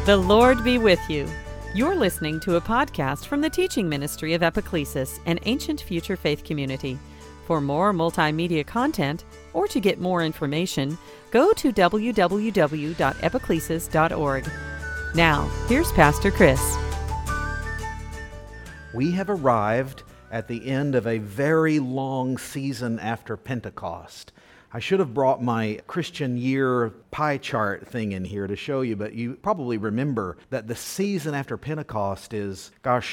The Lord be with you. You're listening to a podcast from the teaching ministry of Epiclesis, an ancient future faith community. For more multimedia content, or to get more information, go to www.epiclesis.org. Now, here's Pastor Chris. We have arrived at the end of a very long season after Pentecost. I should have brought my Christian year pie chart thing in here to show you, but you probably remember that the season after Pentecost is,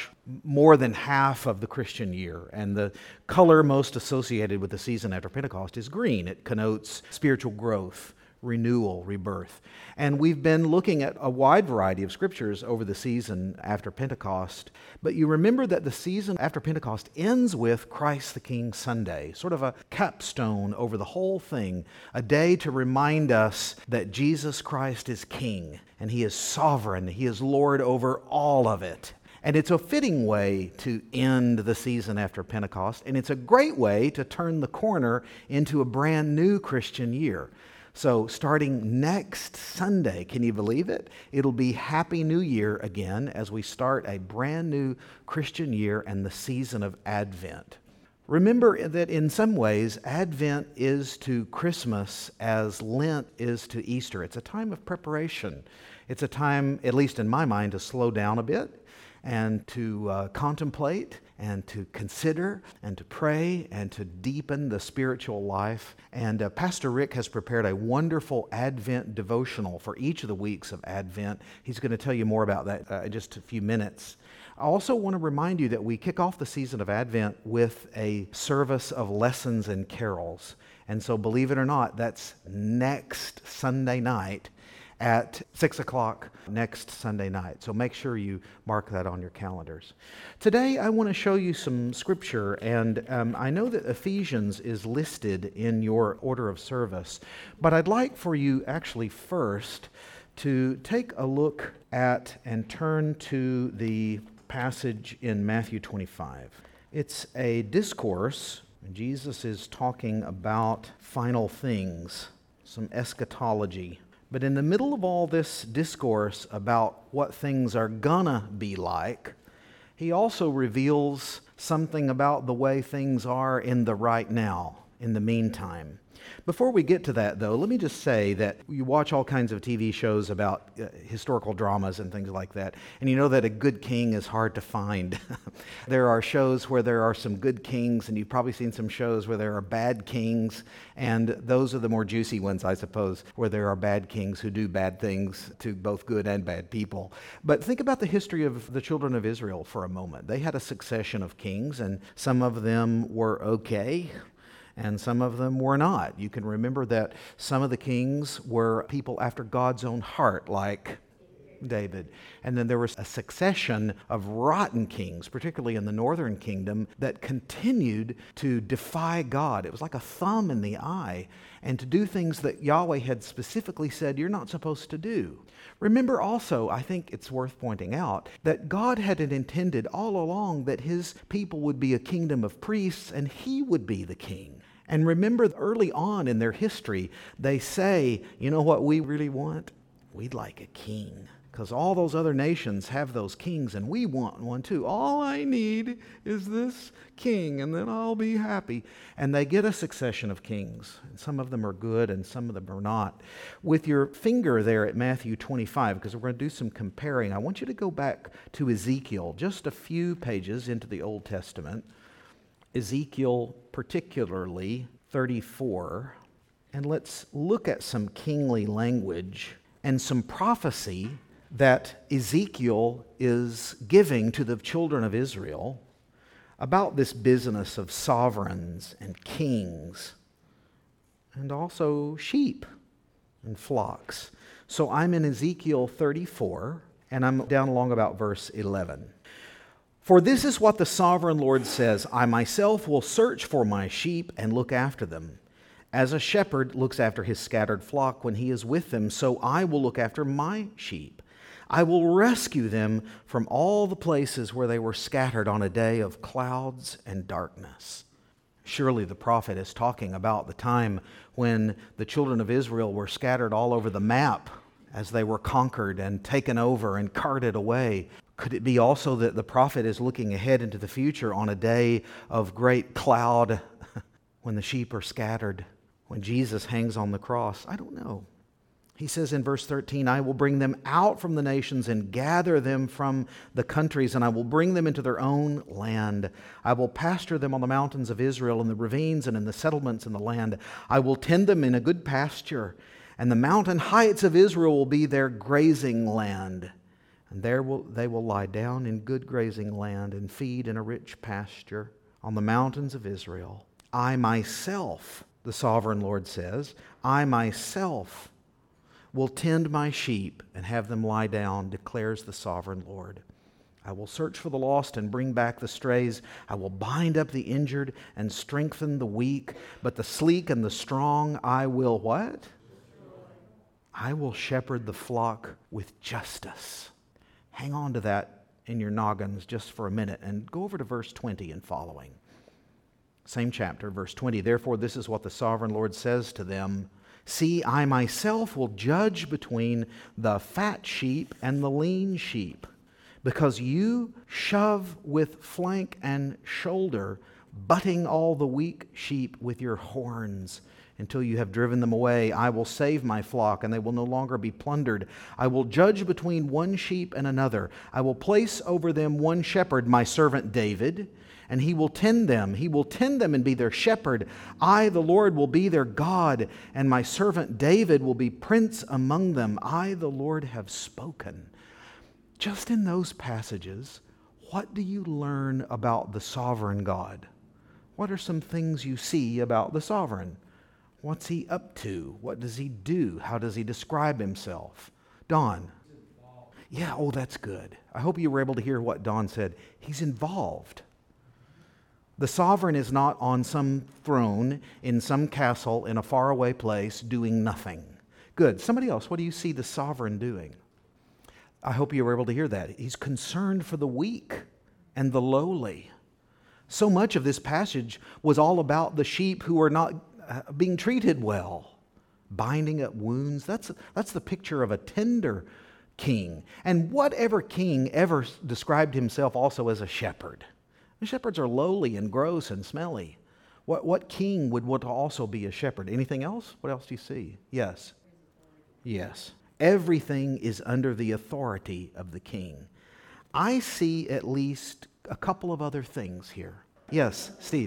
more than half of the Christian year. And the color most associated with the season after Pentecost is green. It connotes spiritual growth, renewal, rebirth. And we've been looking at a wide variety of scriptures over the season after Pentecost. But you remember that the season after Pentecost ends with Christ the King Sunday, sort of a capstone over the whole thing, a day to remind us that Jesus Christ is King, and He is sovereign, He is Lord over all of it. And it's a fitting way to end the season after Pentecost, and it's a great way to turn the corner into a brand new Christian year. So starting next Sunday, can you believe it? It'll be Happy New Year again as we start a brand new Christian year and the season of Advent. Remember that in some ways, Advent is to Christmas as Lent is to Easter. It's a time of preparation. It's a time, at least in my mind, to slow down a bit and to contemplate and to consider and to pray and to deepen the spiritual life. And Pastor Rick has prepared a wonderful Advent devotional for each of the weeks of Advent. He's going to tell you more about that in just a few minutes. I also want to remind you that we kick off the season of Advent with a service of lessons and carols. And so believe it or not, that's next Sunday night at 6 o'clock next Sunday night. So make sure you mark that on your calendars. Today I want to show you some scripture, and I know that Ephesians is listed in your order of service, but I'd like for you actually first to take a look at and turn to the passage in Matthew 25. It's a discourse. Jesus is talking about final things, some eschatology. But in the middle of all this discourse about what things are gonna be like, he also reveals something about the way things are in the right now, in the meantime. Before we get to that, though, let me just say that you watch all kinds of TV shows about historical dramas and things like that, and you know that a good king is hard to find. There are shows where there are some good kings, and you've probably seen some shows where there are bad kings, and those are the more juicy ones, I suppose, where there are bad kings who do bad things to both good and bad people. But think about the history of the children of Israel for a moment. They had a succession of kings, and some of them were okay, and some of them were not. You can remember that some of the kings were people after God's own heart, like David. And then there was a succession of rotten kings, particularly in the northern kingdom, that continued to defy God. It was like a thumb in the eye, and to do things that Yahweh had specifically said you're not supposed to do. Remember also, I think it's worth pointing out, that God had intended all along that His people would be a kingdom of priests and He would be the king. And remember, early on in their history, they say, you know what we really want? We'd like a king. Because all those other nations have those kings, and we want one too. All I need is this king, and then I'll be happy. And they get a succession of kings. And some of them are good, and some of them are not. With your finger there at Matthew 25, because we're going to do some comparing, I want you to go back to Ezekiel, just a few pages into the Old Testament. Ezekiel, particularly 34. And let's look at some kingly language and some prophecy that Ezekiel is giving to the children of Israel about this business of sovereigns and kings and also sheep and flocks. So I'm in Ezekiel 34, and I'm down along about verse 11. For this is what the sovereign Lord says, I myself will search for my sheep and look after them. As a shepherd looks after his scattered flock when he is with them, so I will look after my sheep. I will rescue them from all the places where they were scattered on a day of clouds and darkness. Surely the prophet is talking about the time when the children of Israel were scattered all over the map as they were conquered and taken over and carted away? Could it be also that the prophet is looking ahead into the future on a day of great cloud when the sheep are scattered, when Jesus hangs on the cross? I don't know. He says in verse 13, I will bring them out from the nations and gather them from the countries, and I will bring them into their own land. I will pasture them on the mountains of Israel, in the ravines and in the settlements in the land. I will tend them in a good pasture, and the mountain heights of Israel will be their grazing land. And there they will lie down in good grazing land and feed in a rich pasture on the mountains of Israel. I myself, the sovereign Lord says, I myself will tend my sheep and have them lie down, declares the sovereign Lord. I will search for the lost and bring back the strays. I will bind up the injured and strengthen the weak, but the sleek and the strong I will what? I will shepherd the flock with justice. Hang on to that in your noggins just for a minute and go over to verse 20 and following. Same chapter, verse 20. Therefore, this is what the sovereign Lord says to them. See, I myself will judge between the fat sheep and the lean sheep, because you shove with flank and shoulder, butting all the weak sheep with your horns. Until you have driven them away, I will save my flock, and they will no longer be plundered. I will judge between one sheep and another. I will place over them one shepherd, my servant David, and he will tend them. He will tend them and be their shepherd. I, the Lord, will be their God, and my servant David will be prince among them. I, the Lord, have spoken. Just in those passages, what do you learn about the sovereign God? What are some things you see about the sovereign? What's he up to? What does he do? How does he describe himself? Don? Yeah, oh, that's good. I hope you were able to hear what Don said. He's involved. The sovereign is not on some throne in some castle in a faraway place doing nothing. Good. Somebody else, what do you see the sovereign doing? I hope you were able to hear that. He's concerned for the weak and the lowly. So much of this passage was all about the sheep who are not being treated well, binding up wounds. That's the picture of a tender king. And whatever king ever described himself also as a shepherd? The shepherds are lowly and gross and smelly. What king would want to also be a shepherd? Anything else? What else do you see? Yes. Yes. Everything is under the authority of the king. I see at least a couple of other things here. Yes, Steve.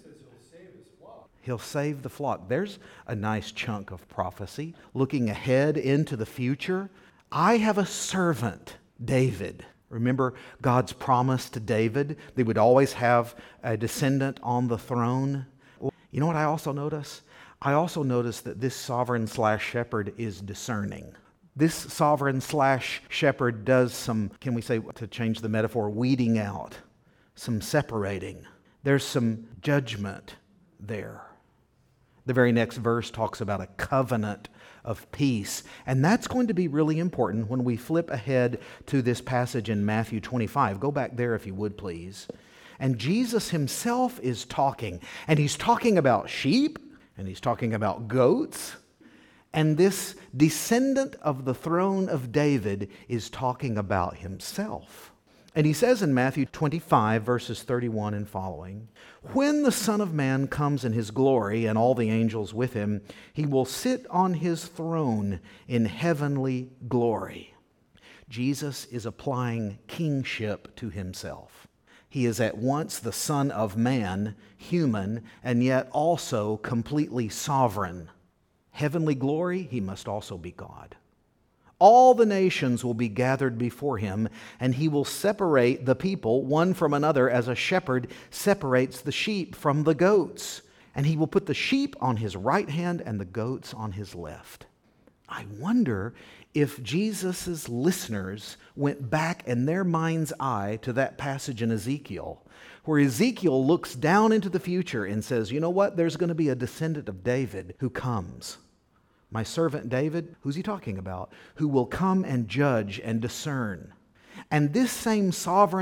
He'll save the flock. There's a nice chunk of prophecy looking ahead into the future. I have a servant, David. Remember God's promise to David? They would always have a descendant on the throne. You know what I also notice? I also notice that this sovereign/shepherd is discerning. This sovereign/shepherd does some, can we say, to change the metaphor, weeding out, some separating. There's some judgment there. The very next verse talks about a covenant of peace. And that's going to be really important when we flip ahead to this passage in Matthew 25. Go back there if you would, please. And Jesus himself is talking. And he's talking about sheep, and he's talking about goats. And this descendant of the throne of David is talking about himself. And he says in Matthew 25, verses 31 and following, when the Son of Man comes in his glory and all the angels with him, he will sit on his throne in heavenly glory. Jesus is applying kingship to himself. He is at once the Son of Man, human, and yet also completely sovereign. Heavenly glory, he must also be God. All the nations will be gathered before him, and he will separate the people one from another as a shepherd separates the sheep from the goats. And he will put the sheep on his right hand and the goats on his left. I wonder if Jesus' listeners went back in their mind's eye to that passage in Ezekiel, where Ezekiel looks down into the future and says, you know what, there's going to be a descendant of David who comes. My servant David, who's he talking about? Who will come and judge and discern. And this same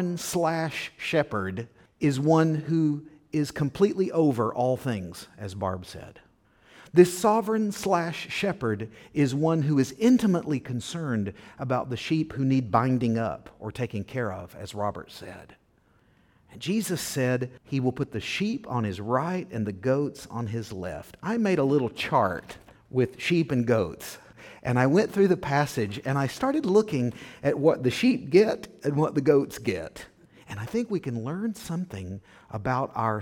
sovereign/shepherd is one who is completely over all things, as Barb said. This sovereign/shepherd is one who is intimately concerned about the sheep who need binding up or taking care of, as Robert said. And Jesus said he will put the sheep on his right and the goats on his left. I made a little chart with sheep and goats. And I went through the passage and I started looking at what the sheep get and what the goats get. And I think we can learn something about our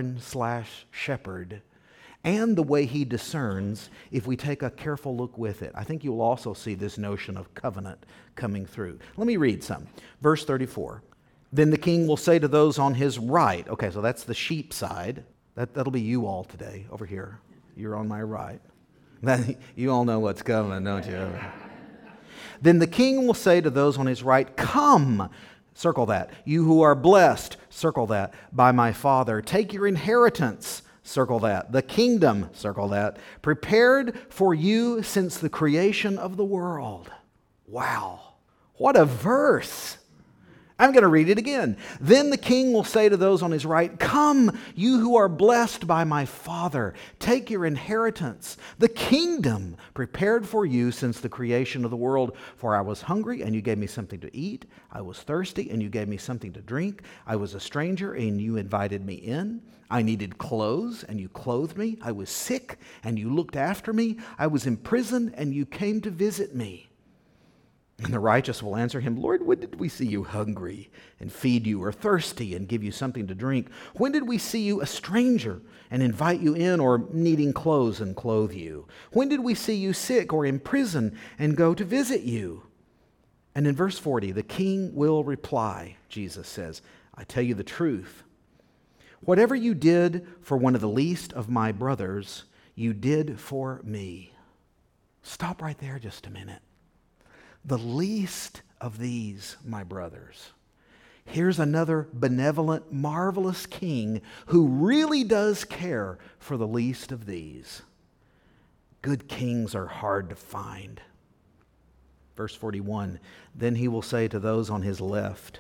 sovereign/shepherd and the way he discerns if we take a careful look with it. I think you'll also see this notion of covenant coming through. Let me read some. Verse 34. Then the king will say to those on his right, okay, so that's the sheep side. That'll be you all today over here. You're on my right. You all know what's coming, don't you? Then the king will say to those on his right, come, circle that. You who are blessed, circle that, by my Father. Take your inheritance, circle that. The kingdom, circle that, prepared for you since the creation of the world. Wow, what a verse. I'm going to read it again. Then the king will say to those on his right, come, you who are blessed by my Father. Take your inheritance, the kingdom prepared for you since the creation of the world. For I was hungry, and you gave me something to eat. I was thirsty, and you gave me something to drink. I was a stranger, and you invited me in. I needed clothes, and you clothed me. I was sick, and you looked after me. I was in prison, and you came to visit me. And the righteous will answer him, Lord, when did we see you hungry and feed you, or thirsty and give you something to drink? When did we see you a stranger and invite you in, or needing clothes and clothe you? When did we see you sick or in prison and go to visit you? And in verse 40, the king will reply, Jesus says, I tell you the truth. Whatever you did for one of the least of my brothers, you did for me. Stop right there just a minute. The least of these, my brothers. Here's another benevolent, marvelous king who really does care for the least of these. Good kings are hard to find. Verse 41, then he will say to those on his left,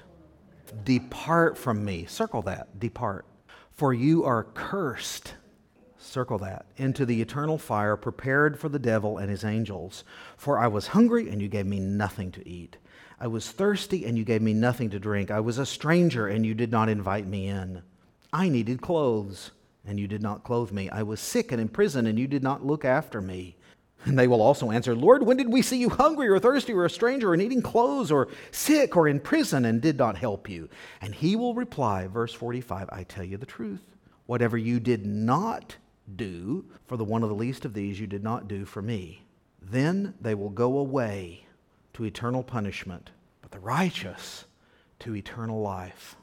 depart from me. Circle that, depart. For you are cursed. Circle that. Into the eternal fire prepared for the devil and his angels. For I was hungry, and you gave me nothing to eat. I was thirsty, and you gave me nothing to drink. I was a stranger, and you did not invite me in. I needed clothes, and you did not clothe me. I was sick and in prison, and you did not look after me. And they will also answer, Lord, when did we see you hungry or thirsty or a stranger or needing clothes or sick or in prison and did not help you? And he will reply, verse 45, I tell you the truth. Whatever you did not do for the one of the least of these, you did not do for me. Then they will go away to eternal punishment, but the righteous to eternal life.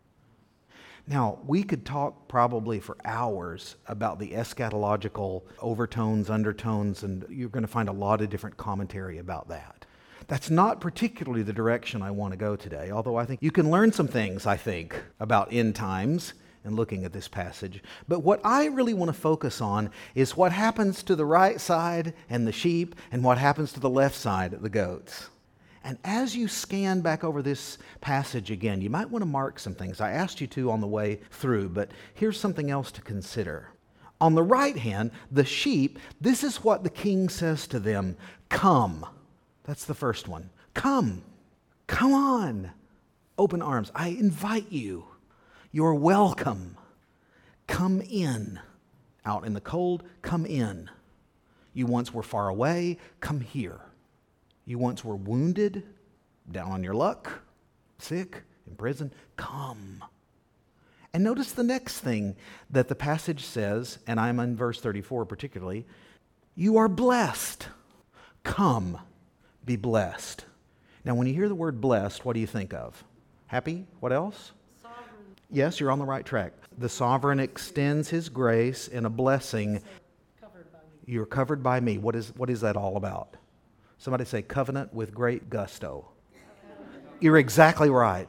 Now, we could talk probably for hours about the eschatological overtones, undertones, and you're going to find a lot of different commentary about that. That's not particularly the direction I want to go today, although I think you can learn some things, about end times in looking at this passage. But what I really want to focus on is what happens to the right side and the sheep and what happens to the left side, the goats. And as you scan back over this passage again, you might want to mark some things. I asked you to on the way through, but here's something else to consider. On the right hand, the sheep, this is what the king says to them, come. That's the first one. Come. Come on. Open arms. I invite you. You're welcome. Come in. Out in the cold, come in. You once were far away, come here. You once were wounded, down on your luck, sick, in prison, come. And notice the next thing that the passage says, and I'm in verse 34 particularly, you are blessed. Come, be blessed. Now when you hear the word blessed, what do you think of? Happy? What else? Sovereign. Yes, you're on the right track. The sovereign extends his grace in a blessing. Covered by me. You're covered by me. What is that all about? Somebody say covenant with great gusto. You're exactly right.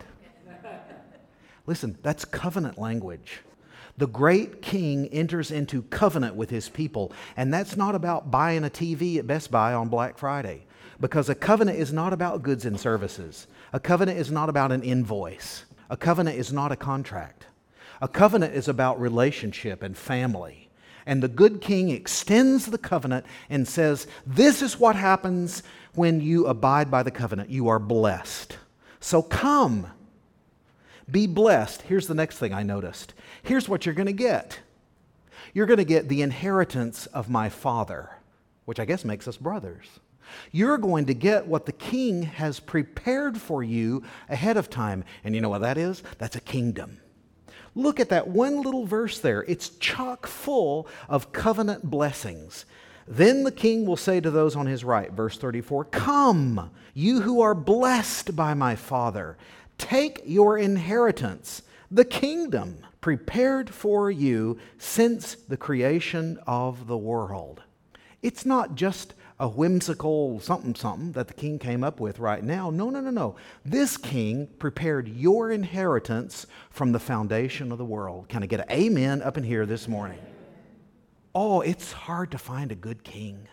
Listen, that's covenant language. The great king enters into covenant with his people, and that's not about buying a TV at Best Buy on Black Friday, because a covenant is not about goods and services. A covenant is not about an invoice. A covenant is not a contract. A covenant is about relationship and family. And the good king extends the covenant and says, this is what happens when you abide by the covenant. You are blessed. So come, be blessed. Here's the next thing I noticed. Here's what you're going to get. You're going to get the inheritance of my Father, which I guess makes us brothers. You're going to get what the king has prepared for you ahead of time. And you know what that is? That's a kingdom. Look at that one little verse there. It's chock full of covenant blessings. Then the king will say to those on his right, verse 34, come, you who are blessed by my Father, take your inheritance, the kingdom prepared for you since the creation of the world. It's not just a whimsical something that the king came up with right now. No. This king prepared your inheritance from the foundation of the world. Can I get an amen up in here this morning? Oh, it's hard to find a good king.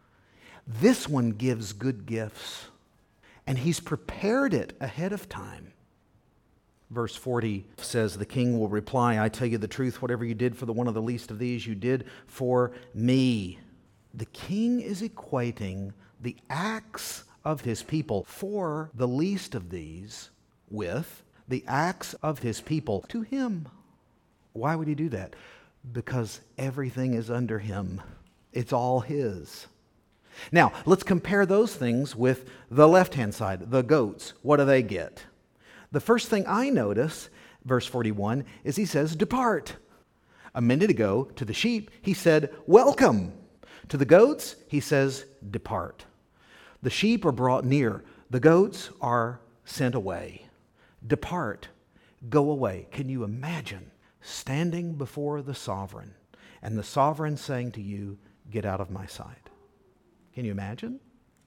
This one gives good gifts, and he's prepared it ahead of time. Verse 40 says, the king will reply, I tell you the truth, whatever you did for the one of the least of these, you did for me. The king is equating the acts of his people for the least of these with the acts of his people to him. Why would he do that? Because everything is under him. It's all his. Now, let's compare those things with the left-hand side, the goats. What do they get? The first thing I notice, verse 41, is he says, depart. A minute ago, to the sheep, he said, welcome. To the goats, he says, depart. The sheep are brought near. The goats are sent away. Depart. Go away. Can you imagine standing before the sovereign and the sovereign saying to you, get out of my sight? Can you imagine?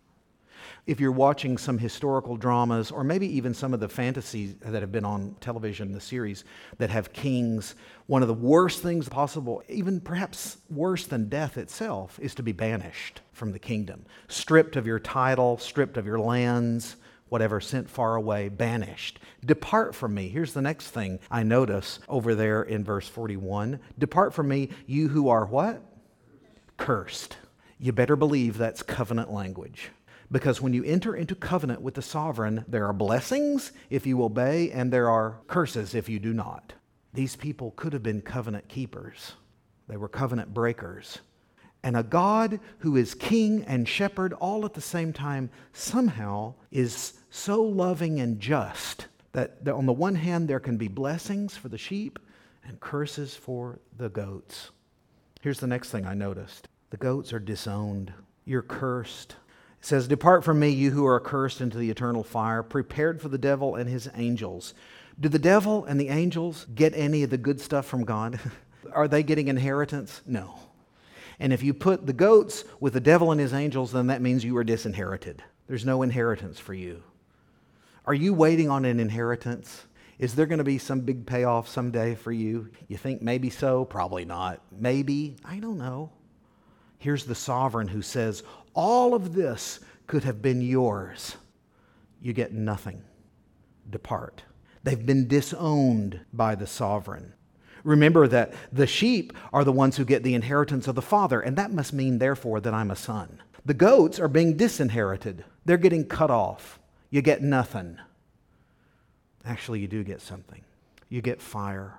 If you're watching some historical dramas or maybe even some of the fantasies that have been on television, the series that have kings, one of the worst things possible, even perhaps worse than death itself, is to be banished from the kingdom. Stripped of your title, stripped of your lands, whatever, sent far away, banished. Depart from me. Here's the next thing I notice over there in verse 41. Depart from me, you who are what? Cursed. You better believe that's covenant language. Because when you enter into covenant with the sovereign, there are blessings if you obey, and there are curses if you do not. These people could have been covenant keepers. They were covenant breakers. And a God who is king and shepherd all at the same time somehow is so loving and just that on the one hand there can be blessings for the sheep and curses for the goats. Here's the next thing I noticed. The goats are disowned. You're cursed. It says, depart from me, you who are accursed, into the eternal fire, prepared for the devil and his angels. Do the devil and the angels get any of the good stuff from God? Are they getting inheritance? No. And if you put the goats with the devil and his angels, then that means you are disinherited. There's no inheritance for you. Are you waiting on an inheritance? Is there going to be some big payoff someday for you? You think maybe so? Probably not. Maybe. I don't know. Here's the sovereign who says, all of this could have been yours. You get nothing. Depart. They've been disowned by the sovereign. Remember that the sheep are the ones who get the inheritance of the Father, and that must mean, therefore, that I'm a son. The goats are being disinherited. They're getting cut off. You get nothing. Actually, you do get something. You get fire.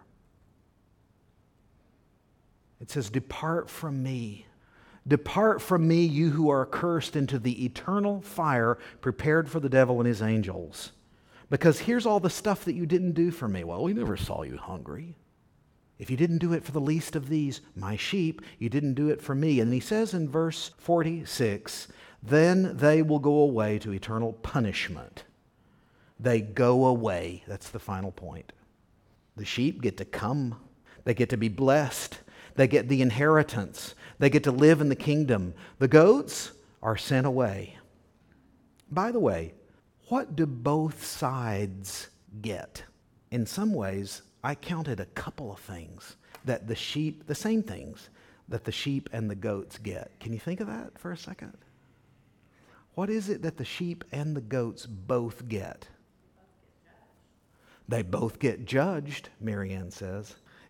It says, depart from me. Depart from me, you who are accursed, into the eternal fire prepared for the devil and his angels. Because here's all the stuff that you didn't do for me. Well, we never saw you hungry. If you didn't do it for the least of these, my sheep, you didn't do it for me. And he says in verse 46, then they will go away to eternal punishment. They go away. That's the final point. The sheep get to come. They get to be blessed. They get the inheritance. They get to live in the kingdom. The goats are sent away. By the way, what do both sides get? In some ways, I counted a couple of things that the sheep, the same things that the sheep and the goats get. Can you think of that for a second? What is it that the sheep and the goats both get? They both get judged, Marianne says.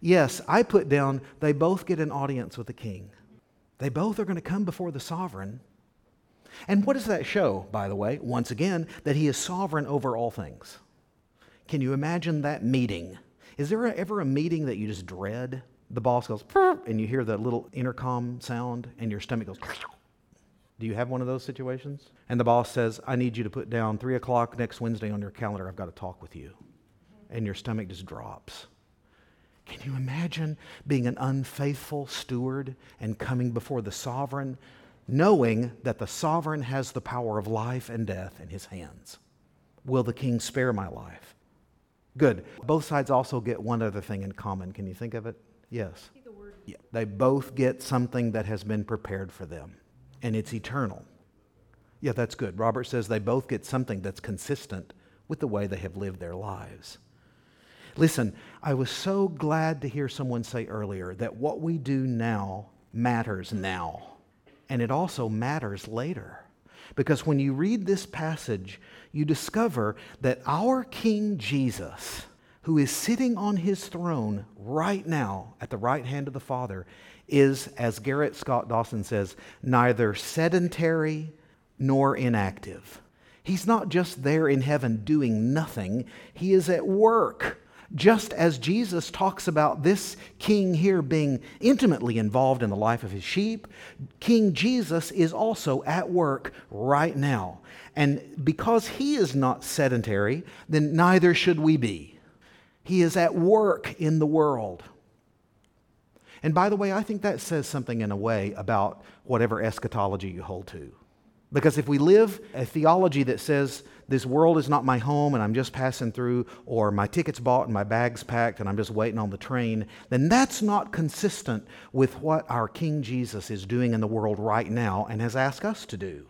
Yes, I put down, they both get an audience with the king. They both are going to come before the sovereign. And what does that show, by the way? Once again, that he is sovereign over all things. Can you imagine that meeting? Is there ever a meeting that you just dread? The boss goes, and you hear the little intercom sound, and your stomach goes. Do you have one of those situations? And the boss says, I need you to put down 3 o'clock next Wednesday on your calendar. I've got to talk with you. And your stomach just drops. Can you imagine being an unfaithful steward and coming before the sovereign, knowing that the sovereign has the power of life and death in his hands? Will the king spare my life? Good. Both sides also get one other thing in common. Can you think of it? Yes. Yeah. They both get something that has been prepared for them, and it's eternal. Yeah, that's good. Robert says they both get something that's consistent with the way they have lived their lives. Listen, I was so glad to hear someone say earlier that what we do now matters now, and it also matters later. Because when you read this passage, you discover that our King Jesus, who is sitting on his throne right now at the right hand of the Father, is, as Garrett Scott Dawson says, neither sedentary nor inactive. He's not just there in heaven doing nothing. He is at work. Just as Jesus talks about this king here being intimately involved in the life of his sheep, King Jesus is also at work right now. And because he is not sedentary, then neither should we be. He is at work in the world. And by the way, I think that says something in a way about whatever eschatology you hold to. Because if we live a theology that says this world is not my home and I'm just passing through, or my ticket's bought and my bag's packed and I'm just waiting on the train, then that's not consistent with what our King Jesus is doing in the world right now and has asked us to do.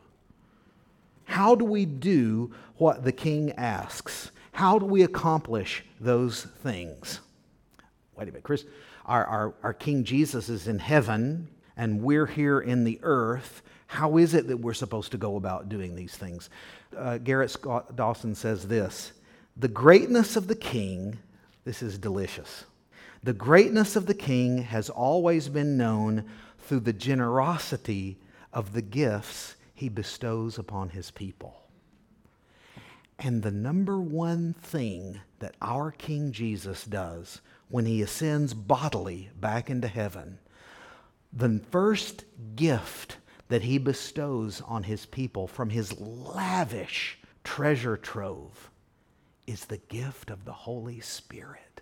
How do we do what the King asks? How do we accomplish those things? Wait a minute, Chris. Our King Jesus is in heaven and we're here in the earth. How is it that we're supposed to go about doing these things? Garrett Scott Dawson says this: the greatness of the king, this is delicious, the greatness of the king has always been known through the generosity of the gifts he bestows upon his people. And the number one thing that our King Jesus does when he ascends bodily back into heaven, the first gift that he bestows on his people from his lavish treasure trove is the gift of the Holy Spirit.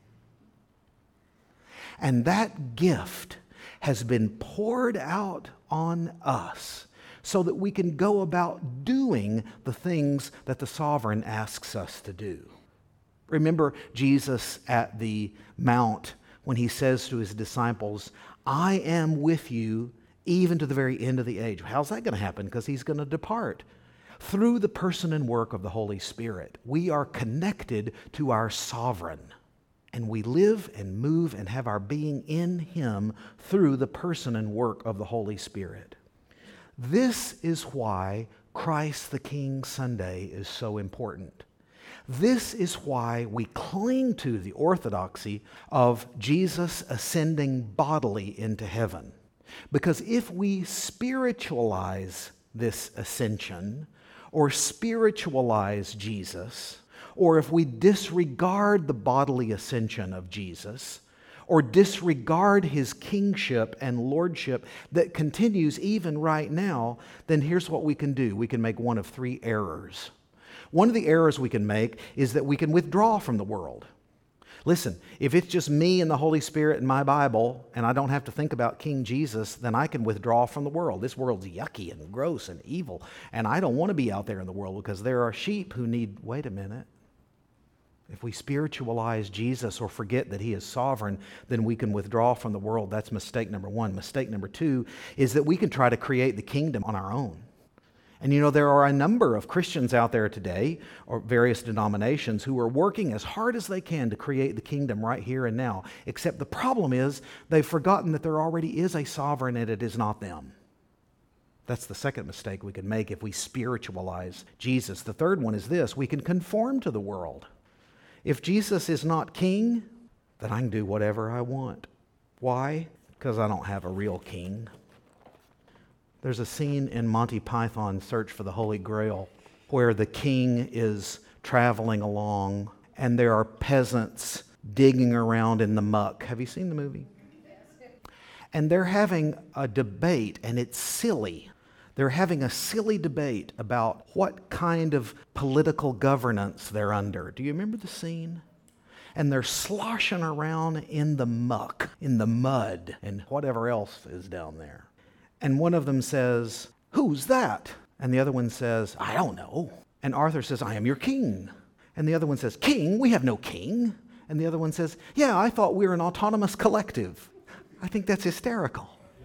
And that gift has been poured out on us so that we can go about doing the things that the sovereign asks us to do. Remember Jesus at the Mount when he says to his disciples, I am with you even to the very end of the age. How's that going to happen? Because he's going to depart. Through the person and work of the Holy Spirit, we are connected to our sovereign. And we live and move and have our being in him through the person and work of the Holy Spirit. This is why Christ the King Sunday is so important. This is why we cling to the orthodoxy of Jesus ascending bodily into heaven. Because if we spiritualize this ascension, or spiritualize Jesus, or if we disregard the bodily ascension of Jesus, or disregard his kingship and lordship that continues even right now, then here's what we can do. We can make one of three errors. One of the errors we can make is that we can withdraw from the world. Listen, if it's just me and the Holy Spirit and my Bible, and I don't have to think about King Jesus, then I can withdraw from the world. This world's yucky and gross and evil, and I don't want to be out there in the world because there are sheep who need, wait a minute. If we spiritualize Jesus or forget that he is sovereign, then we can withdraw from the world. That's mistake number one. Mistake number two is that we can try to create the kingdom on our own. And you know, there are a number of Christians out there today, or various denominations, who are working as hard as they can to create the kingdom right here and now. Except the problem is they've forgotten that there already is a sovereign and it is not them. That's the second mistake we can make if we spiritualize Jesus. The third one is this: we can conform to the world. If Jesus is not king, that I can do whatever I want. Why? Because I don't have a real king. There's a scene in Monty Python's Search for the Holy Grail where the king is traveling along and there are peasants digging around in the muck. Have you seen the movie? And they're having a debate, and it's silly. They're having a silly debate about what kind of political governance they're under. Do you remember the scene? And they're sloshing around in the muck, in the mud, and whatever else is down there. And one of them says, "Who's that?" And the other one says, "I don't know." And Arthur says, "I am your king." And the other one says, "King? We have no king." And the other one says, "Yeah, I thought we were an autonomous collective." I think that's hysterical.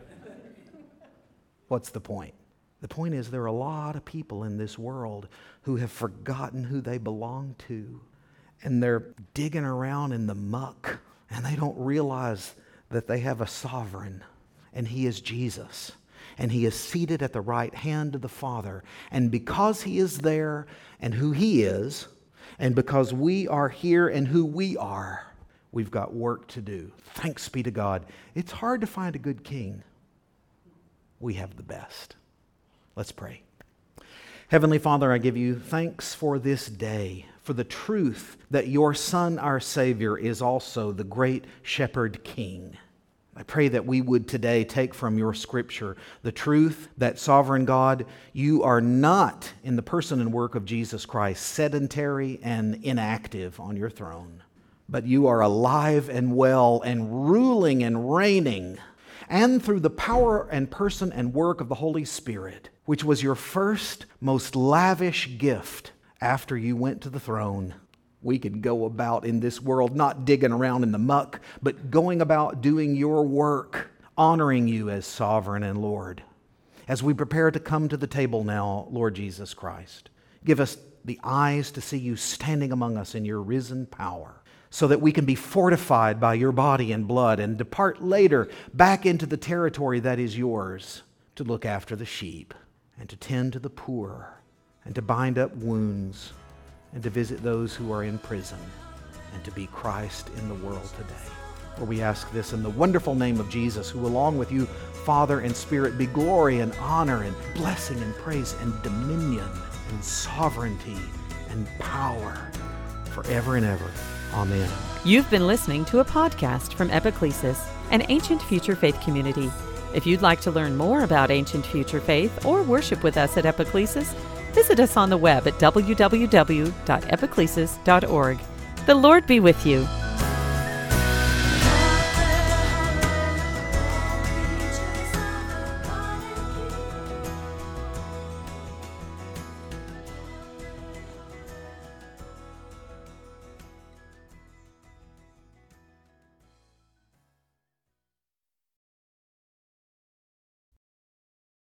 What's the point? The point is there are a lot of people in this world who have forgotten who they belong to. And they're digging around in the muck. And they don't realize that they have a sovereign. And he is Jesus. And he is seated at the right hand of the Father. And because he is there and who he is, and because we are here and who we are, we've got work to do. Thanks be to God. It's hard to find a good king. We have the best. Let's pray. Heavenly Father, I give you thanks for this day, for the truth that your Son, our Savior, is also the great Shepherd King. I pray that we would today take from your Scripture the truth that, Sovereign God, you are not, in the person and work of Jesus Christ, sedentary and inactive on your throne, but you are alive and well and ruling and reigning, and through the power and person and work of the Holy Spirit, which was your first, most lavish gift after you went to the throne. We could go about in this world not digging around in the muck, but going about doing your work, honoring you as sovereign and Lord. As we prepare to come to the table now, Lord Jesus Christ, give us the eyes to see you standing among us in your risen power, so that we can be fortified by your body and blood and depart later back into the territory that is yours to look after the sheep and to tend to the poor and to bind up wounds and to visit those who are in prison, and to be Christ in the world today. For we ask this in the wonderful name of Jesus, who along with you, Father and Spirit, be glory and honor and blessing and praise and dominion and sovereignty and power forever and ever. Amen. You've been listening to a podcast from Epiclesis, an Ancient Future Faith community. If you'd like to learn more about Ancient Future Faith or worship with us at Epiclesis, visit us on the web at www.epiclesis.org. The Lord be with you.